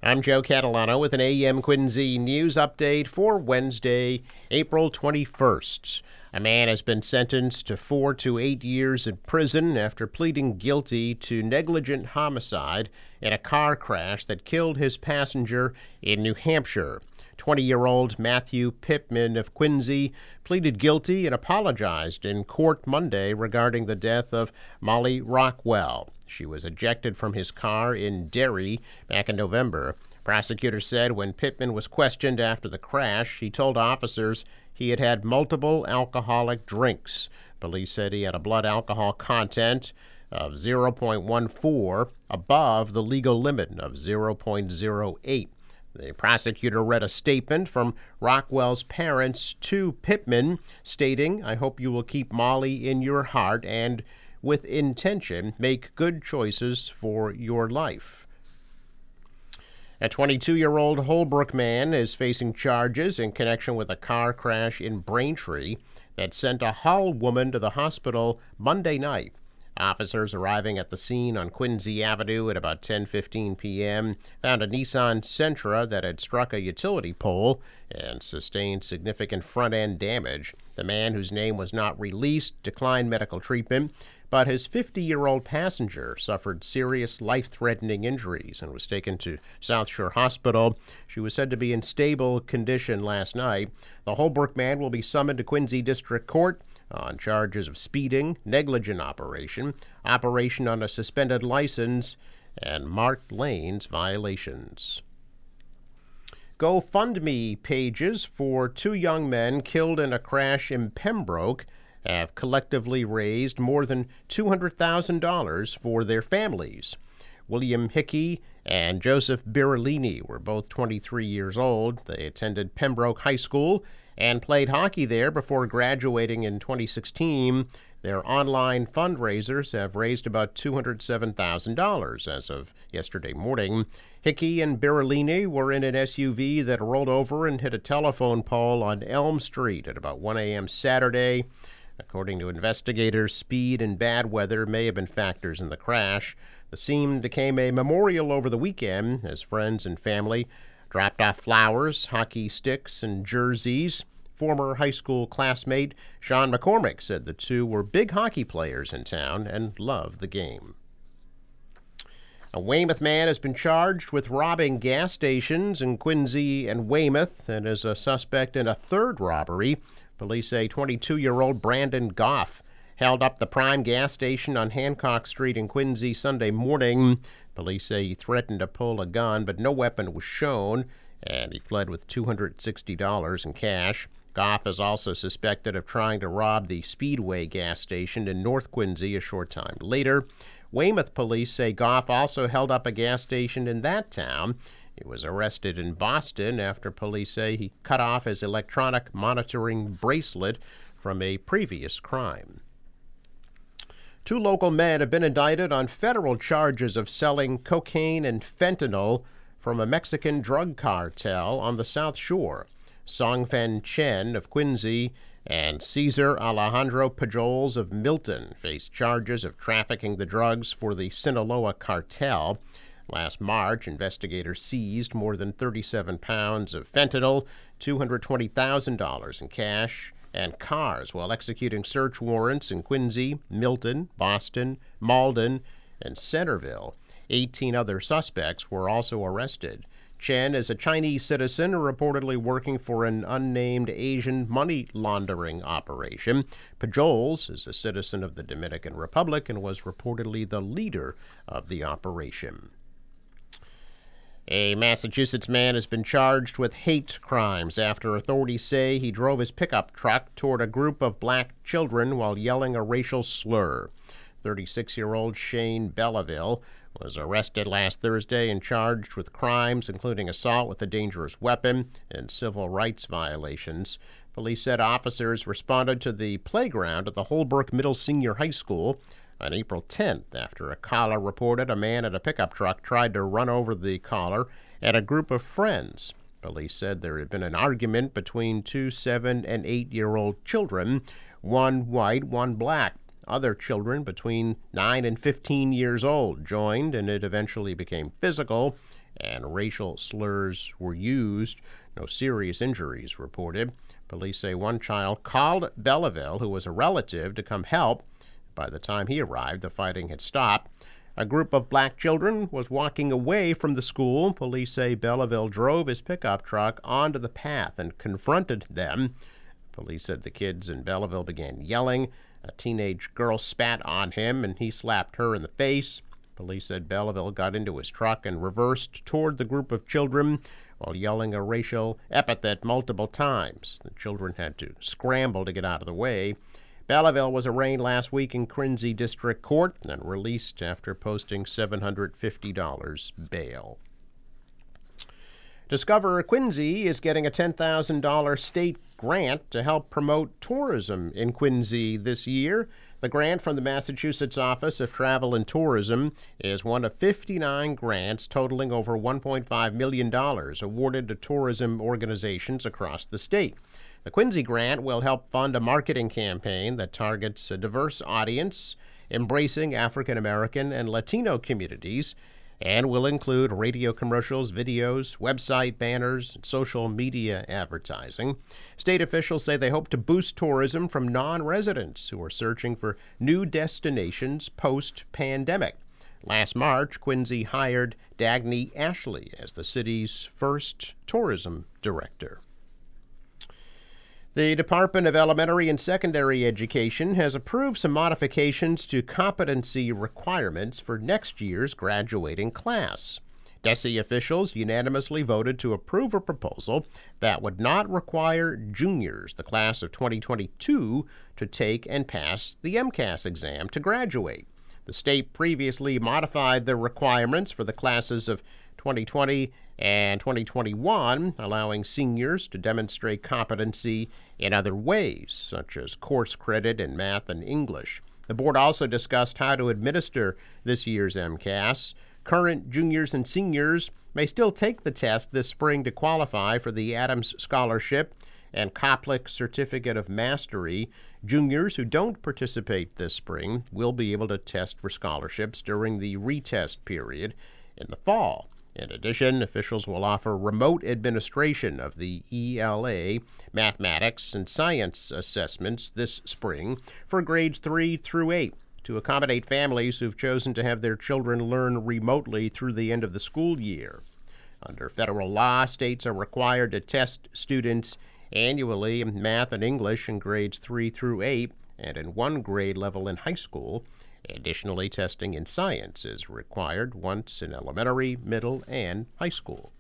I'm Joe Catalano with an AM Quincy news update for Wednesday, April 21st. A man has been sentenced to 4 to 8 years in prison after pleading guilty to negligent homicide in a car crash that killed his passenger in New Hampshire. 20-year-old Matthew Pittman of Quincy pleaded guilty and apologized in court Monday regarding the death of Molly Rockwell. She was ejected from his car in Derry back in November. Prosecutors said when Pittman was questioned after the crash, he told officers he had had multiple alcoholic drinks. Police said he had a blood alcohol content of 0.14, above the legal limit of 0.08. The prosecutor read a statement from Rockwell's parents to Pittman, stating, "I hope you will keep Molly in your heart and, with intention, make good choices for your life." A 22-year-old Holbrook man is facing charges in connection with a car crash in Braintree that sent a Hull woman to the hospital Monday night. Officers arriving at the scene on Quincy Avenue at about 10:15 p.m. found a Nissan Sentra that had struck a utility pole and sustained significant front-end damage. The man, whose name was not released, declined medical treatment, but his 50-year-old passenger suffered serious life-threatening injuries and was taken to South Shore Hospital. She was said to be in stable condition last night. The Holbrook man will be summoned to Quincy District Court on charges of speeding, negligent operation, operation on a suspended license, and marked lanes violations. GoFundMe pages for two young men killed in a crash in Pembroke have collectively raised more than $200,000 for their families. William Hickey and Joseph Birolini were both 23 years old. They attended Pembroke High School and played hockey there before graduating in 2016. Their online fundraisers have raised about $207,000 as of yesterday morning. Hickey and Birolini were in an SUV that rolled over and hit a telephone pole on Elm Street at about 1 a.m. Saturday. According to investigators, speed and bad weather may have been factors in the crash. The scene became a memorial over the weekend as friends and family dropped off flowers, hockey sticks, and jerseys. Former high school classmate Sean McCormick said the two were big hockey players in town and loved the game. A Weymouth man has been charged with robbing gas stations in Quincy and Weymouth and is a suspect in a third robbery. Police say 22-year-old Brandon Goff held up the Prime gas station on Hancock Street in Quincy Sunday morning. Police say he threatened to pull a gun, but no weapon was shown, and he fled with $260 in cash. Goff is also suspected of trying to rob the Speedway gas station in North Quincy a short time later. Weymouth police say Goff also held up a gas station in that town. He was arrested in Boston after police say he cut off his electronic monitoring bracelet from a previous crime. Two local men have been indicted on federal charges of selling cocaine and fentanyl from a Mexican drug cartel on the South Shore. Songfen Chen of Quincy and Cesar Alejandro Pajoles of Milton face charges of trafficking the drugs for the Sinaloa cartel. Last March, investigators seized more than 37 pounds of fentanyl, $220,000 in cash, and cars while executing search warrants in Quincy, Milton, Boston, Malden, and Centerville. 18 other suspects were also arrested. Chen is a Chinese citizen reportedly working for an unnamed Asian money laundering operation. Pajoles is a citizen of the Dominican Republic and was reportedly the leader of the operation. A Massachusetts man has been charged with hate crimes after authorities say he drove his pickup truck toward a group of black children while yelling a racial slur. 36-year-old Shane Belleville was arrested last Thursday and charged with crimes including assault with a dangerous weapon and civil rights violations. Police said officers responded to the playground at the Holbrook Middle Senior High School on April 10th after a caller reported a man in a pickup truck tried to run over the caller and a group of friends. Police said there had been an argument between two 7- and 8-year-old children, one white, one black. Other children between 9 and 15 years old joined, and it eventually became physical and racial slurs were used. No serious injuries reported. Police say one child called Belleville, who was a relative, to come help. By the time he arrived, the fighting had stopped. A group of black children was walking away from the school. Police say Belleville drove his pickup truck onto the path and confronted them. Police said the kids in Belleville began yelling. A teenage girl spat on him, and he slapped her in the face. Police said Belleville got into his truck and reversed toward the group of children while yelling a racial epithet multiple times. The children had to scramble to get out of the way. Belleville was arraigned last week in Quincy District Court and released after posting $750 bail. Discover Quincy is getting a $10,000 state grant to help promote tourism in Quincy this year. The grant from the Massachusetts Office of Travel and Tourism is one of 59 grants totaling over $1.5 million awarded to tourism organizations across the state. The Quincy grant will help fund a marketing campaign that targets a diverse audience, embracing African American and Latino communities, and will include radio commercials, videos, website banners, and social media advertising. State officials say they hope to boost tourism from non-residents who are searching for new destinations post-pandemic. Last March, Quincy hired Dagny Ashley as the city's first tourism director. The Department of Elementary and Secondary Education has approved some modifications to competency requirements for next year's graduating class. DESE officials unanimously voted to approve a proposal that would not require juniors, the class of 2022, to take and pass the MCAS exam to graduate. The state previously modified the requirements for the classes of 2020 and 2021, allowing seniors to demonstrate competency in other ways, such as course credit in math and English. The board also discussed how to administer this year's MCAS. Current juniors and seniors may still take the test this spring to qualify for the Adams Scholarship and Koplik Certificate of Mastery. Juniors who don't participate this spring will be able to test for scholarships during the retest period in the fall. In addition, officials will offer remote administration of the ELA mathematics and science assessments this spring for grades 3 through 8 to accommodate families who've chosen to have their children learn remotely through the end of the school year. Under federal law, states are required to test students annually in math and English in grades 3 through 8 and in one grade level in high school. Additionally, testing in science is required once in elementary, middle, and high school.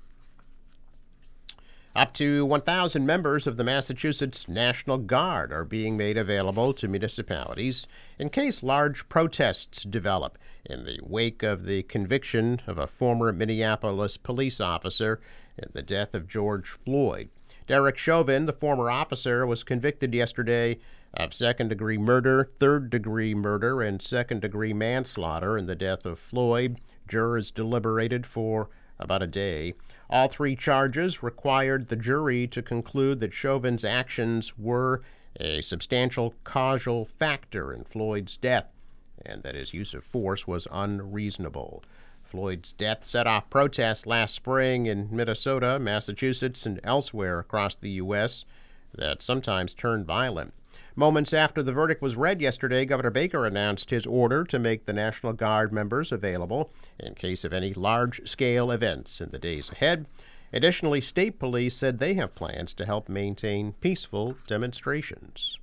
Up to 1,000 members of the Massachusetts National Guard are being made available to municipalities in case large protests develop in the wake of the conviction of a former Minneapolis police officer in the death of George Floyd. Derek Chauvin, the former officer, was convicted yesterday of second-degree murder, third-degree murder, and second-degree manslaughter in the death of Floyd. Jurors deliberated for about a day. All three charges required the jury to conclude that Chauvin's actions were a substantial causal factor in Floyd's death and that his use of force was unreasonable. Floyd's death set off protests last spring in Minnesota, Massachusetts, and elsewhere across the U.S. that sometimes turned violent. Moments after the verdict was read yesterday, Governor Baker announced his order to make the National Guard members available in case of any large-scale events in the days ahead. Additionally, state police said they have plans to help maintain peaceful demonstrations.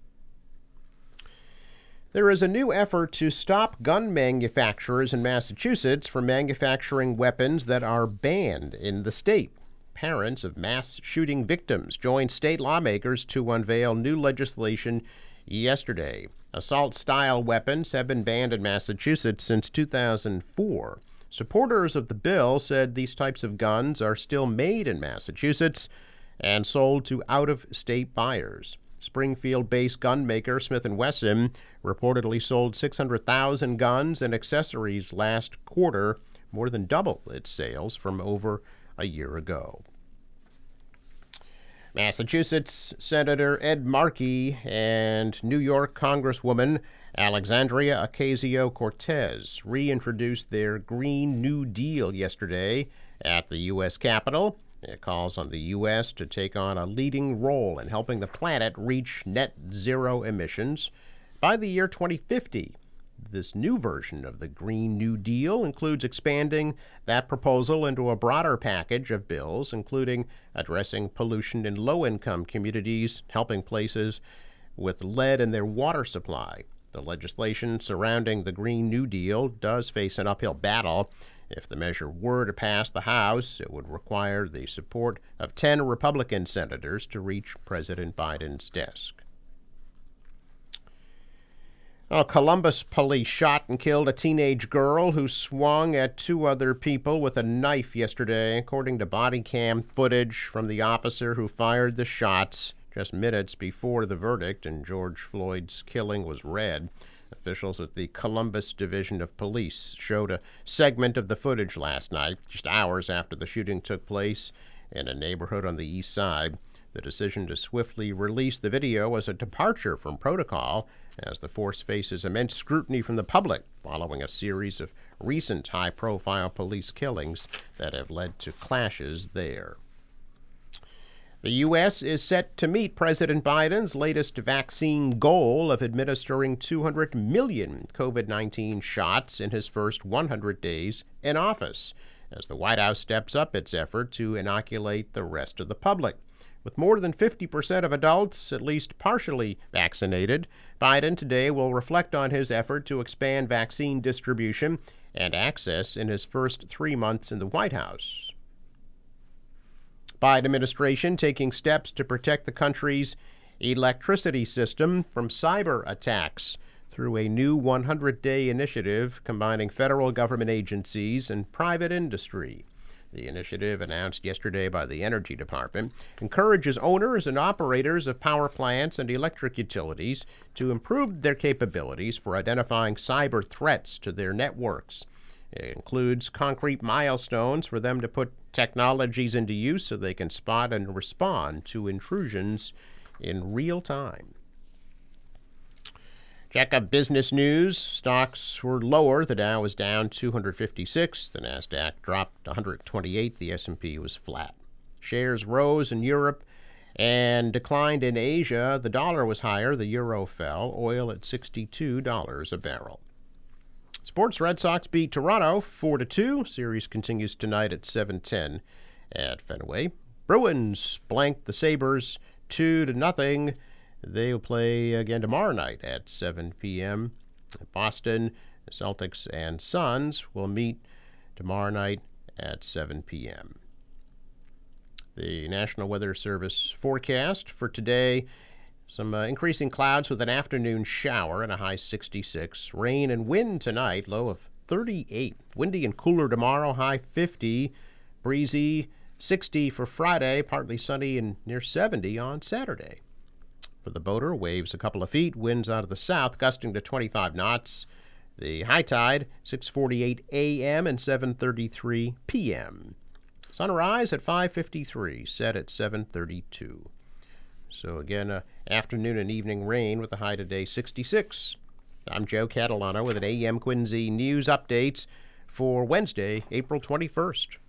There is a new effort to stop gun manufacturers in Massachusetts from manufacturing weapons that are banned in the state. Parents of mass shooting victims joined state lawmakers to unveil new legislation yesterday. Assault-style weapons have been banned in Massachusetts since 2004. Supporters of the bill said these types of guns are still made in Massachusetts and sold to out-of-state buyers. Springfield-based gun maker Smith & Wesson reportedly sold 600,000 guns and accessories last quarter, more than double its sales from over a year ago. Massachusetts Senator Ed Markey and New York Congresswoman Alexandria Ocasio-Cortez reintroduced their Green New Deal yesterday at the U.S. Capitol. It calls on the U.S. to take on a leading role in helping the planet reach net zero emissions by the year 2050. This new version of the Green New Deal includes expanding that proposal into a broader package of bills, including addressing pollution in low-income communities, helping places with lead in their water supply. The legislation surrounding the Green New Deal does face an uphill battle. If the measure were to pass the House, it would require the support of 10 Republican senators to reach President Biden's desk. Columbus police shot and killed a teenage girl who swung at two other people with a knife yesterday, according to body cam footage from the officer who fired the shots just minutes before the verdict in George Floyd's killing was read. Officials at the Columbus Division of Police showed a segment of the footage last night, just hours after the shooting took place in a neighborhood on the east side. The decision to swiftly release the video was a departure from protocol, as the force faces immense scrutiny from the public following a series of recent high-profile police killings that have led to clashes there. The U.S. is set to meet President Biden's latest vaccine goal of administering 200 million COVID-19 shots in his first 100 days in office, as the White House steps up its effort to inoculate the rest of the public. With more than 50% of adults at least partially vaccinated, Biden today will reflect on his effort to expand vaccine distribution and access in his first 3 months in the White House. Biden administration taking steps to protect the country's electricity system from cyber attacks through a new 100-day initiative combining federal government agencies and private industry. The initiative, announced yesterday by the Energy Department, encourages owners and operators of power plants and electric utilities to improve their capabilities for identifying cyber threats to their networks. It includes concrete milestones for them to put technologies into use so they can spot and respond to intrusions in real time. Check out business news. Stocks were lower. The Dow was down 256. The Nasdaq dropped 128. The S&P was flat. Shares rose in Europe and declined in Asia. The dollar was higher. The euro fell. Oil at $62 a barrel. Sports: Red Sox beat Toronto 4-2. Series continues tonight at 7:10 at Fenway. Bruins blanked the Sabres 2-0. They'll play again tomorrow night at 7 p.m. Boston, the Celtics, and Suns will meet tomorrow night at 7 p.m. The National Weather Service forecast for today: some increasing clouds with an afternoon shower and a high 66. Rain and wind tonight, low of 38. Windy and cooler tomorrow, high 50. Breezy, 60 for Friday. Partly sunny and near 70 on Saturday. For the boater, waves a couple of feet, winds out of the south, gusting to 25 knots. The high tide, 6:48 a.m. and 7:33 p.m. Sunrise at 5:53, set at 7:32. So again, afternoon and evening rain with a high today 66. I'm Joe Catalano with an AM Quincy News Update for Wednesday, April 21st.